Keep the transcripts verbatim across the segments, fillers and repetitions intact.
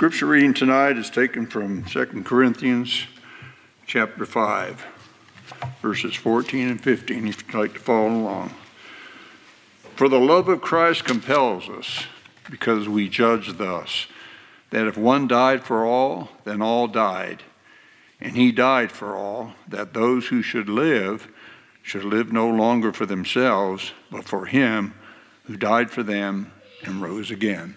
Scripture reading tonight is taken from Second Corinthians chapter five, verses fourteen and fifteen, if you'd like to follow along. For the love of Christ compels us, because we judge thus, that if one died for all, then all died. And he died for all, that those who should live should live no longer for themselves, but for him who died for them and rose again.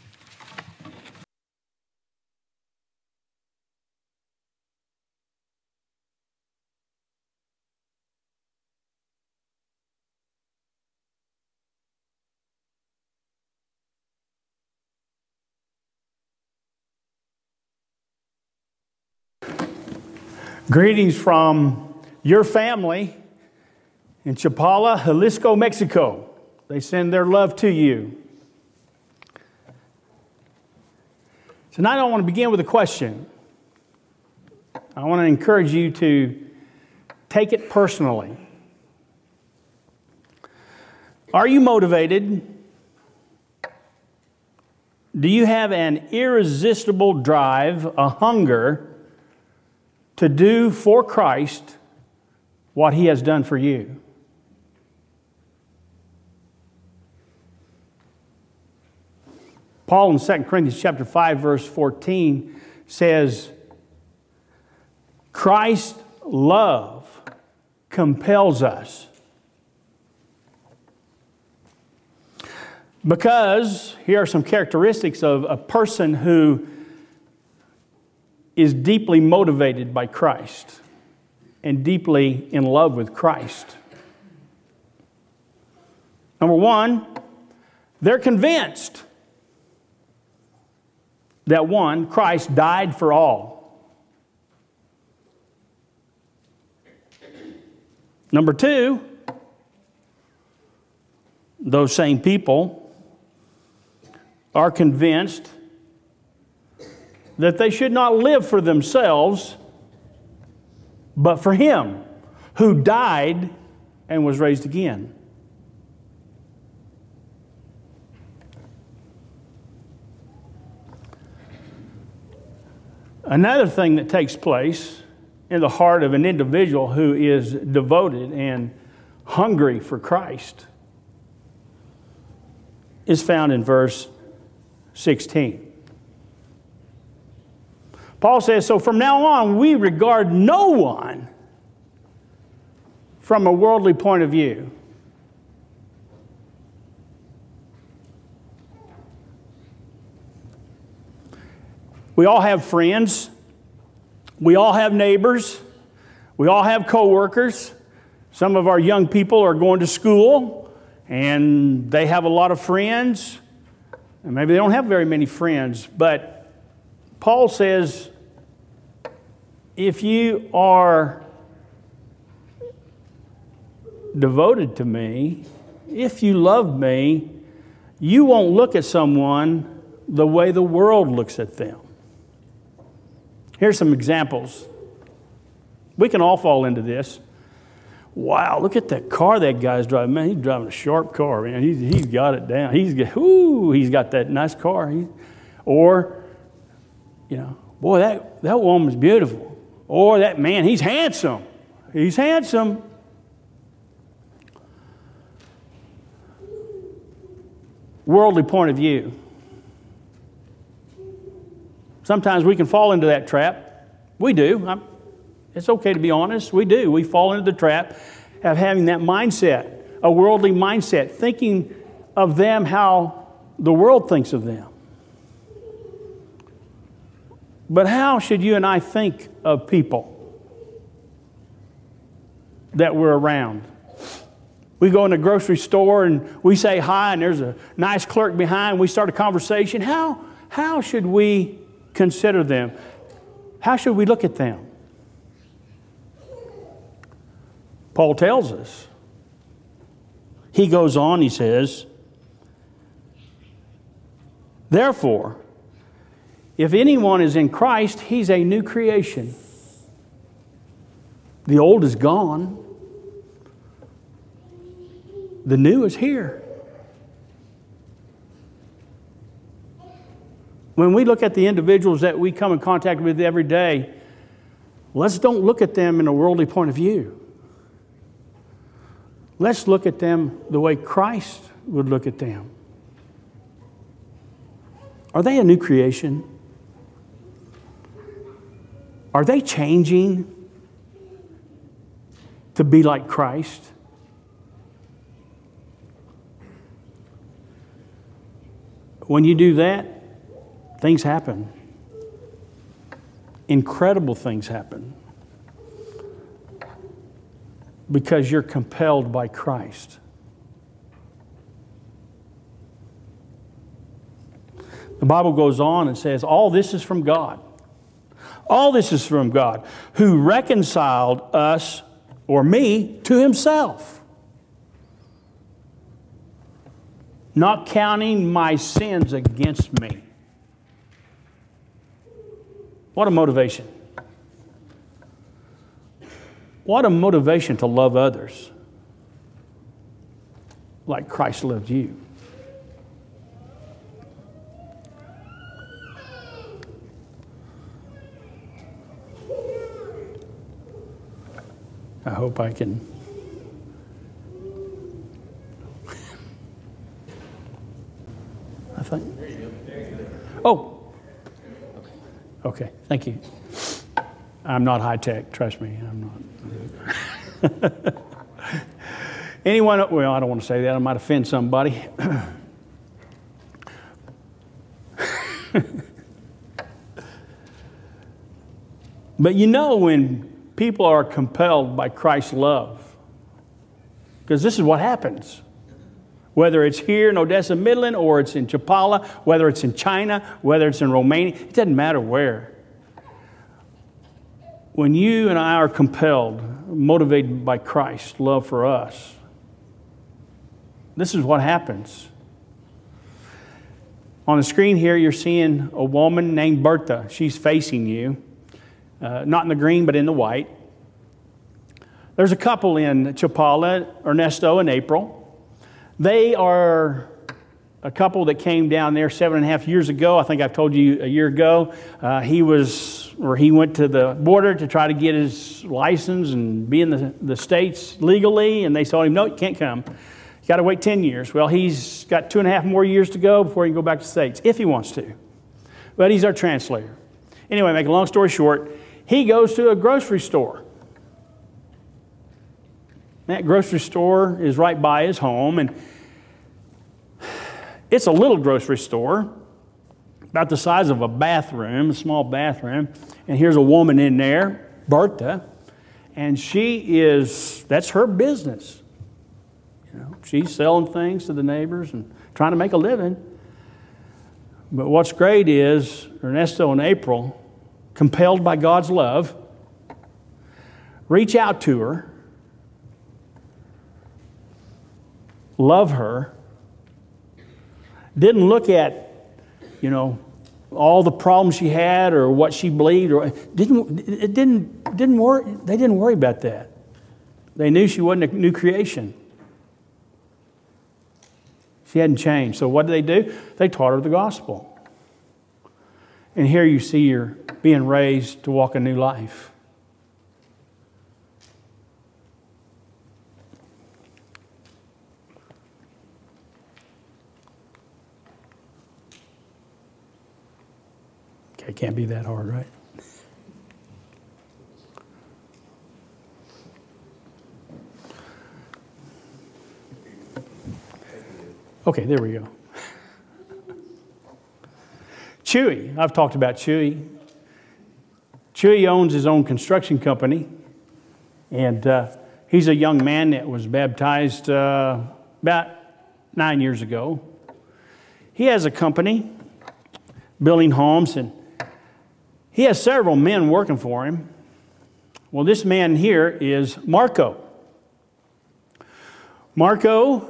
Greetings from your family in Chapala, Jalisco, Mexico. They send their love to you. Tonight I want to begin with a question. I want to encourage you to take it personally. Are you motivated? Do you have an irresistible drive, a hunger to do for Christ what he has done for you? Paul in Second Corinthians chapter five, verse fourteen says, Christ's love compels us. Because here are some characteristics of a person who is deeply motivated by Christ and deeply in love with Christ. Number one, they're convinced that one, Christ died for all. Number two, those same people are convinced that they should not live for themselves, but for him who died and was raised again. Another thing that takes place in the heart of an individual who is devoted and hungry for Christ is found in verse sixteen. Paul says, so from now on, we regard no one from a worldly point of view. We all have friends. We all have neighbors. We all have coworkers. Some of our young people are going to school, and they have a lot of friends. And maybe they don't have very many friends, but Paul says, if you are devoted to me, if you love me, you won't look at someone the way the world looks at them. Here's some examples. We can all fall into this. Wow, look at that car that guy's driving. Man, he's driving a sharp car, man. He's, he's got it down. He's got, ooh, he's got that nice car. He, or, you know, boy, that, that woman's beautiful. Or that man, he's handsome. He's handsome. Worldly point of view. Sometimes we can fall into that trap. We do. I'm, it's okay to be honest. We do. We fall into the trap of having that mindset, a worldly mindset, thinking of them how the world thinks of them. But how should you and I think of people that we're around? We go in a grocery store and we say hi, and there's a nice clerk behind. We start a conversation. How, how should we consider them? How should we look at them? Paul tells us. He goes on, he says, therefore, if anyone is in Christ, he's a new creation. The old is gone. The new is here. When we look at the individuals that we come in contact with every day, let's don't look at them in a worldly point of view. Let's look at them the way Christ would look at them. Are they a new creation? Are they changing to be like Christ? When you do that, things happen. Incredible things happen. Because you're compelled by Christ. The Bible goes on and says, all this is from God. All this is from God, who reconciled us, or me, to himself, not counting my sins against me. What a motivation. What a motivation to love others like Christ loved you. I hope I can. I think. Oh. Okay. Thank you. I'm not high tech. Trust me. I'm not. Anyone? Well, I don't want to say that. I might offend somebody. But you know when people are compelled by Christ's love, because this is what happens. Whether it's here in Odessa, Midland, or it's in Chapala, whether it's in China, whether it's in Romania, it doesn't matter where. When you and I are compelled, motivated by Christ's love for us, this is what happens. On the screen here, you're seeing a woman named Bertha. She's facing you. Uh, not in the green, but in the white. There's a couple in Chapala, Ernesto and April. They are a couple that came down there seven and a half years ago. I think I've told you a year ago. Uh, he was, or he went to the border to try to get his license and be in the, the States legally, and they told him, no, you can't come. You got to wait ten years. Well, he's got two and a half more years to go before he can go back to the States, if he wants to. But he's our translator. Anyway, make a long story short, he goes to a grocery store. That grocery store is right by his home, and it's a little grocery store, about the size of a bathroom, a small bathroom. And here's a woman in there, Bertha, and she is, that's her business. You know, she's selling things to the neighbors and trying to make a living. But what's great is Ernesto and April, compelled by God's love, reach out to her, love her, didn't look at, you know, all the problems she had or what she believed, or didn't it didn't didn't worry. They didn't worry about that. They knew she wasn't a new creation. She hadn't changed. So what did they do? They taught her the gospel. And here you see her being raised to walk a new life. Okay, it can't be that hard, right? Okay, there we go. Chewy, I've talked about Chewy. Chewy owns his own construction company, and uh, he's a young man that was baptized uh, about nine years ago. He has a company building homes, and he has several men working for him. Well, this man here is Marco. Marco,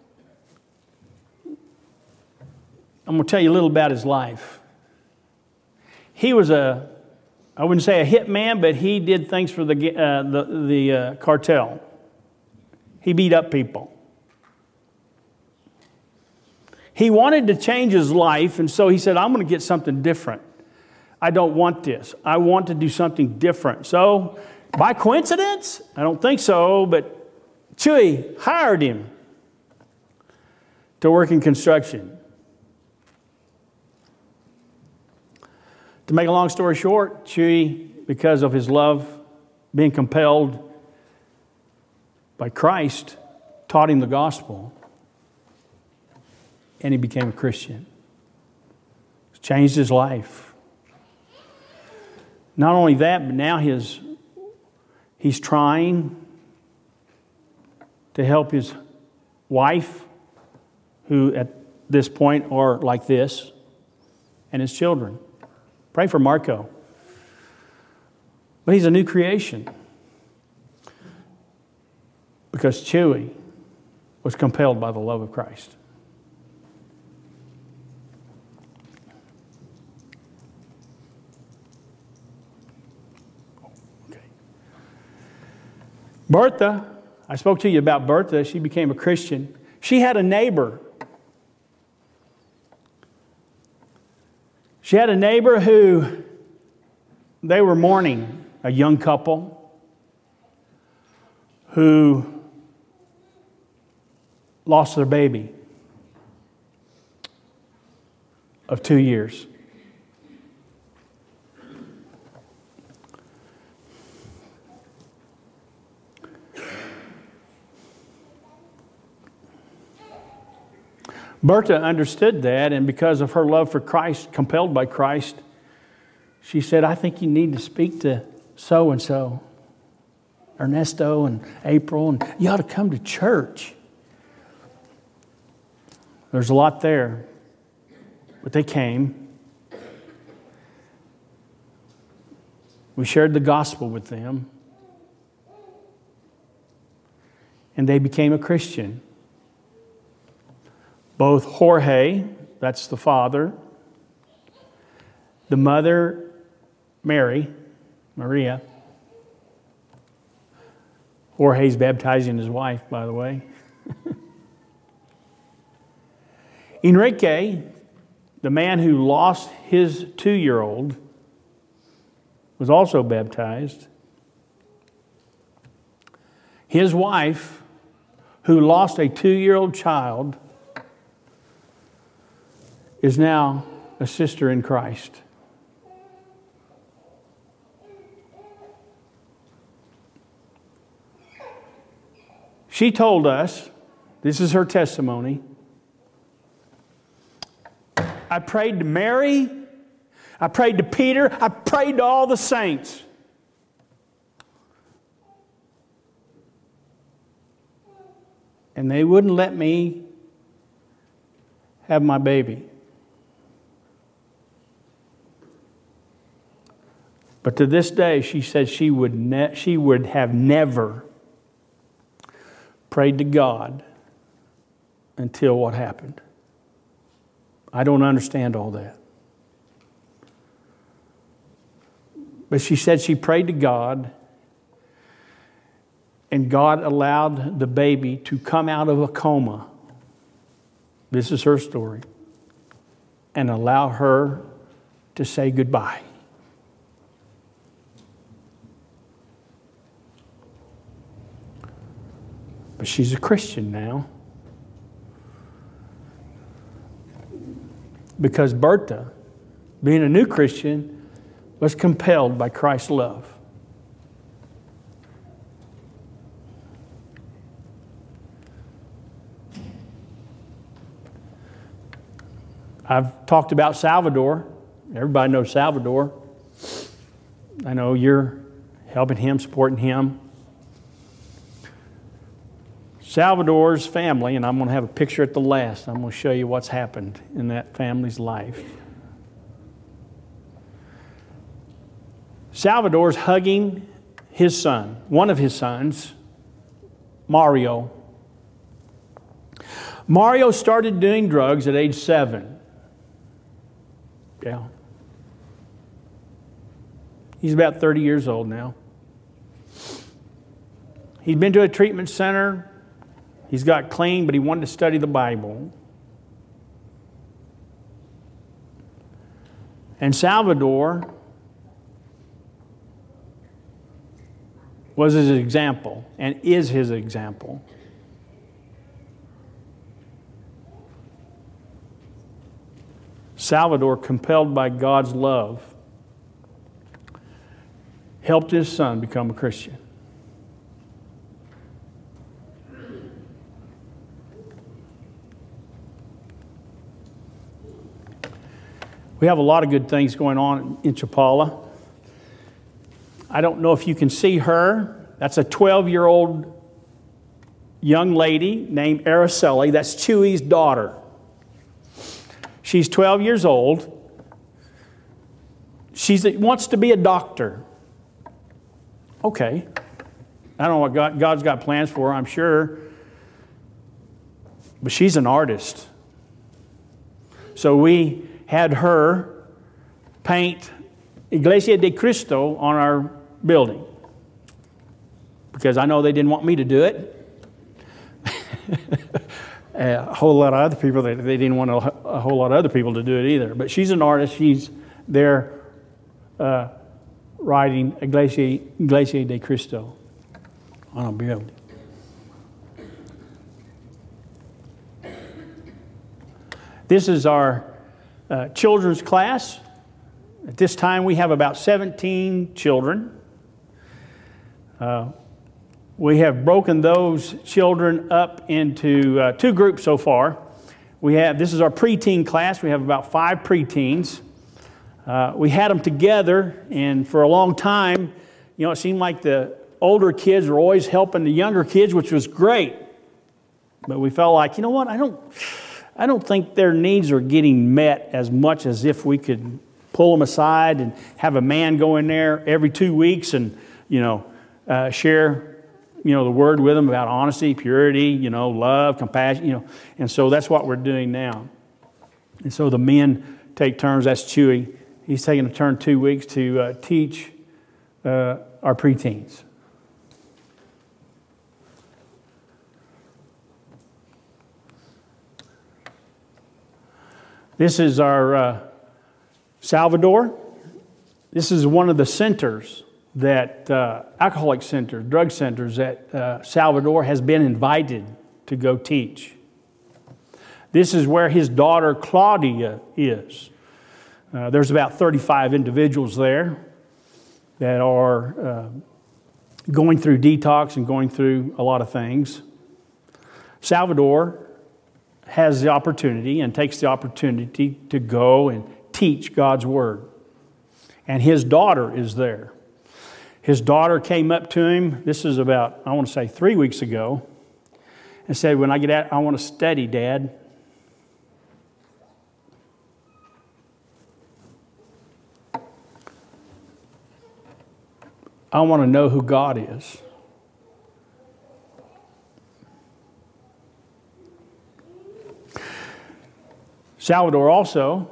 I'm going to tell you a little about his life. He was a, I wouldn't say a hitman, but he did things for the uh, the, the uh, cartel. He beat up people. He wanted to change his life, and so he said, I'm going to get something different. I don't want this. I want to do something different. So, by coincidence? I don't think so, but Chewy hired him to work in construction. To make a long story short, Chewy, because of his love, being compelled by Christ, taught him the gospel, and he became a Christian. It's changed his life. Not only that, but now his, he's trying to help his wife, who at this point are like this, and his children. Pray for Marco. But he's a new creation because Chewy was compelled by the love of Christ. Okay. Bertha, I spoke to you about Bertha. She became a Christian. She had a neighbor. She had a neighbor who, they were mourning, a young couple who lost their baby of two years. Bertha understood that, and because of her love for Christ, compelled by Christ, she said, I think you need to speak to so-and-so, Ernesto and April, and you ought to come to church. There's a lot there, but they came. We shared the gospel with them, and they became a Christian. Both Jorge, that's the father, the mother, Mary, Maria. Jorge's baptizing his wife, by the way. Enrique, the man who lost his two-year-old, was also baptized. His wife, who lost a two-year-old child, is now a sister in Christ. She told us, this is her testimony, I prayed to Mary, I prayed to Peter, I prayed to all the saints. And they wouldn't let me have my baby. But to this day, she said she would ne- she would have never prayed to God until what happened. I don't understand all that. But she said she prayed to God, and God allowed the baby to come out of a coma. This is her story. And allow her to say goodbye. But she's a Christian now. Because Bertha, being a new Christian, was compelled by Christ's love. I've talked about Salvador. Everybody knows Salvador. I know you're helping him, supporting him. Salvador's family, and I'm going to have a picture at the last. I'm going to show you what's happened in that family's life. Salvador's hugging his son, one of his sons, Mario. Mario started doing drugs at age seven. Yeah. He's about thirty years old now. He'd been to a treatment center. He's got clean, but he wanted to study the Bible. And Salvador was his example and is his example. Salvador, compelled by God's love, helped his son become a Christian. We have a lot of good things going on in Chapala. I don't know if you can see her. That's a twelve-year-old young lady named Araceli. That's Chewy's daughter. She's twelve years old. She wants to be a doctor. Okay. I don't know what God, God's got plans for her, I'm sure. But she's an artist. So we had her paint Iglesia de Cristo on our building. Because I know they didn't want me to do it. A whole lot of other people, they, they didn't want a, a whole lot of other people to do it either. But she's an artist. She's there uh, writing Iglesia, Iglesia de Cristo on a building. This is our uh, children's class. At this time, we have about seventeen children. Uh, we have broken those children up into uh, two groups so far. We have this is our preteen class. We have about five preteens. Uh, we had them together, and for a long time, you know, it seemed like the older kids were always helping the younger kids, which was great. But we felt like, you know what, I don't, I don't think their needs are getting met as much as if we could pull them aside and have a man go in there every two weeks and, you know, uh, share, you know, the word with them about honesty, purity, you know, love, compassion, you know. And so that's what we're doing now. And so the men take turns. That's Chewy. He's taking a turn two weeks to uh, teach uh, our preteens. This is our uh, Salvador. This is one of the centers that, uh, alcoholic centers, drug centers that uh, Salvador has been invited to go teach. This is where his daughter Claudia is. Uh, there's about thirty-five individuals there that are uh, going through detox and going through a lot of things. Salvador has the opportunity and takes the opportunity to go and teach God's Word. And his daughter is there. His daughter came up to him, this is about, I want to say three weeks ago, and said, when I get out, I want to study, Dad. I want to know who God is. Salvador also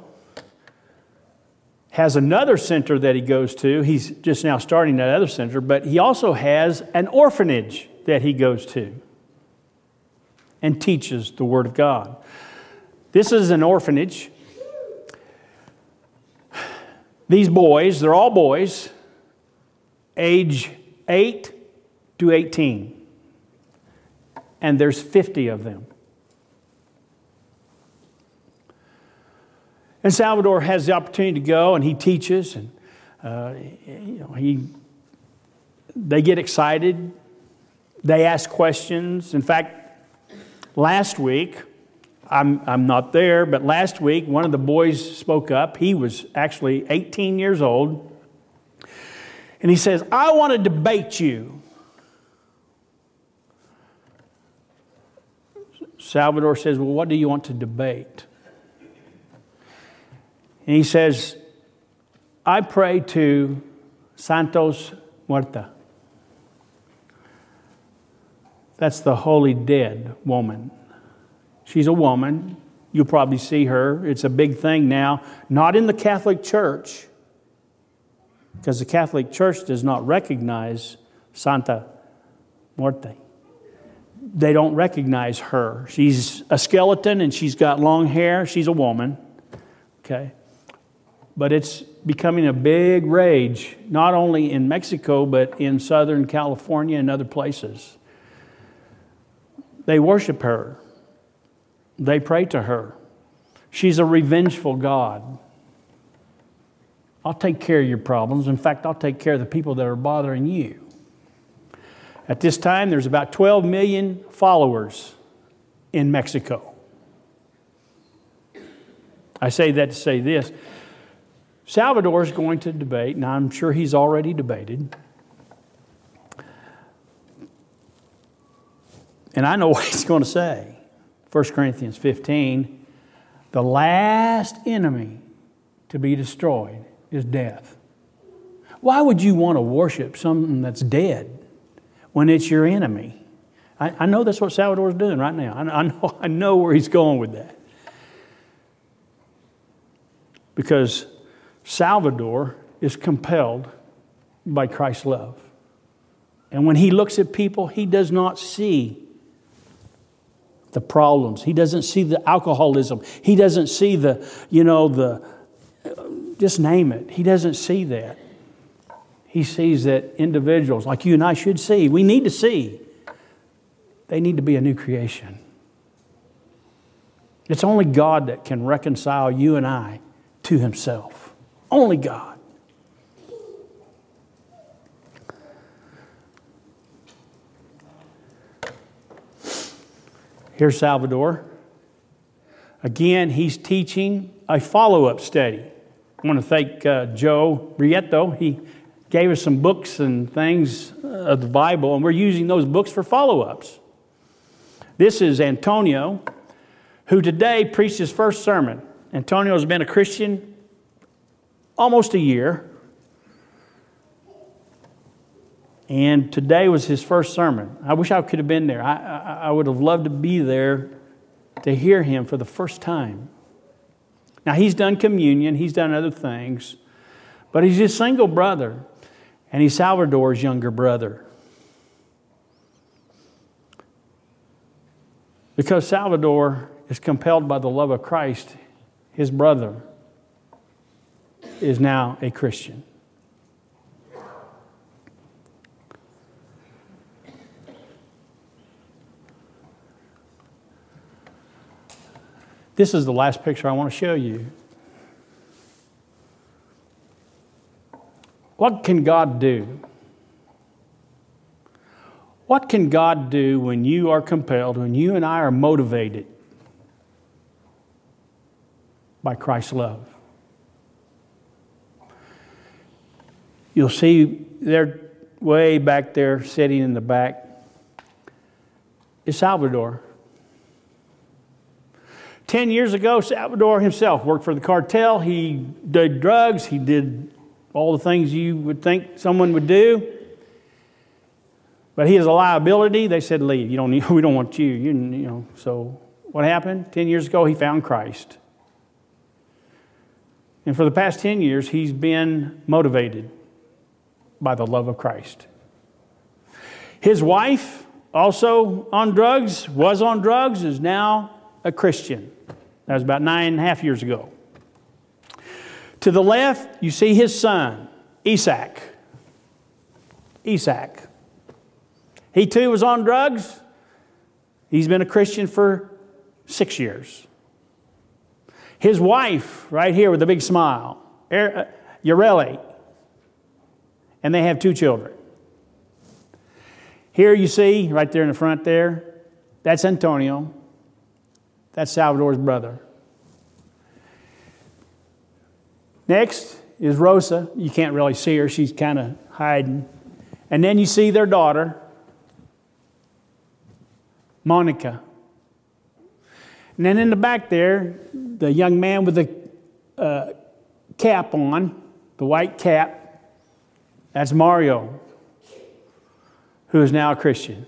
has another center that he goes to. He's just now starting that other center, but he also has an orphanage that he goes to and teaches the Word of God. This is an orphanage. These boys, they're all boys, age eight to eighteen. And there's fifty of them. And Salvador has the opportunity to go, and he teaches, and uh, you know, he, they get excited. They ask questions. In fact, last week, I'm, I'm not there, but last week, one of the boys spoke up. He was actually eighteen years old. And he says, I want to debate you. Salvador says, well, what do you want to debate? And he says, I pray to Santos Muerta. That's the holy dead woman. She's a woman. You'll probably see her. It's a big thing now. Not in the Catholic Church, because the Catholic Church does not recognize Santa Muerte. They don't recognize her. She's a skeleton and she's got long hair. She's a woman. Okay. but it's becoming a big rage, not only in Mexico, but in Southern California and other places. They worship her. They pray to her. She's a revengeful God. I'll take care of your problems. In fact, I'll take care of the people that are bothering you. At this time, there's about twelve million followers in Mexico. I say that to say this. Salvador is going to debate, and I'm sure he's already debated. And I know what he's going to say. First Corinthians fifteen, the last enemy to be destroyed is death. Why would you want to worship something that's dead when it's your enemy? I, I know that's what Salvador's doing right now. I, I know, I know where he's going with that. Because Salvador is compelled by Christ's love. And when he looks at people, he does not see the problems. He doesn't see the alcoholism. He doesn't see the, you know, the, just name it. He doesn't see that. He sees that individuals like you and I should see, we need to see, they need to be a new creation. It's only God that can reconcile you and I to Himself. Only God. Here's Salvador. Again, he's teaching a follow-up study. I want to thank uh, Joe Rieto. He gave us some books and things of the Bible, and we're using those books for follow-ups. This is Antonio, who today preached his first sermon. Antonio has been a Christian almost a year. And today was his first sermon. I wish I could have been there. I, I, I would have loved to be there to hear him for the first time. Now, he's done communion. He's done other things. But he's his single brother. And he's Salvador's younger brother. Because Salvador is compelled by the love of Christ, his brother is now a Christian. This is the last picture I want to show you. What can God do? What can God do when you are compelled, when you and I are motivated by Christ's love? You'll see they're way back there, sitting in the back, is Salvador. Ten years ago, Salvador himself worked for the cartel. He did drugs. He did all the things you would think someone would do. But he is a liability. They said, leave. You don't need, we don't want you. you. You know. So what happened? Ten years ago, he found Christ. And for the past ten years, he's been motivated by the love of Christ. His wife, also on drugs, was on drugs, is now a Christian. That was about nine and a half years ago. To the left, you see his son, Isaac. Isaac. He too was on drugs. He's been a Christian for six years. His wife, right here with the big smile, Yareli. And they have two children. Here you see, right there in the front there, that's Antonio. That's Salvador's brother. Next is Rosa. You can't really see her. She's kind of hiding. And then you see their daughter, Monica. And then in the back there, the young man with the uh, cap on, the white cap, that's Mario, who is now a Christian.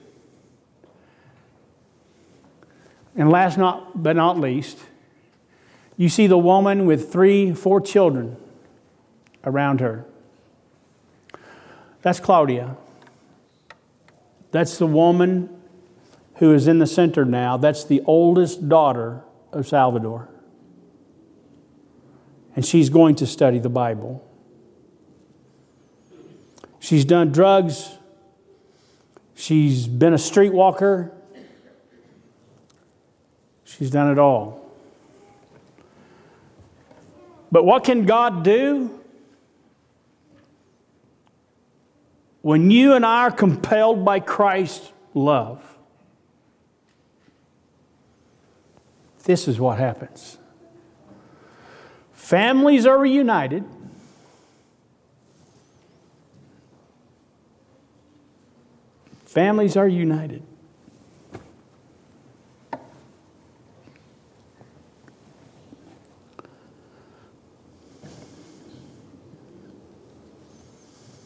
And last not, but not least, you see the woman with three, four children around her. That's Claudia. That's the woman who is in the center now. That's the oldest daughter of Salvador. and she's going to study the Bible. She's done drugs. She's been a streetwalker. She's done it all. But what can God do? When you and I are compelled by Christ's love, this is what happens. Families are reunited. Families are united.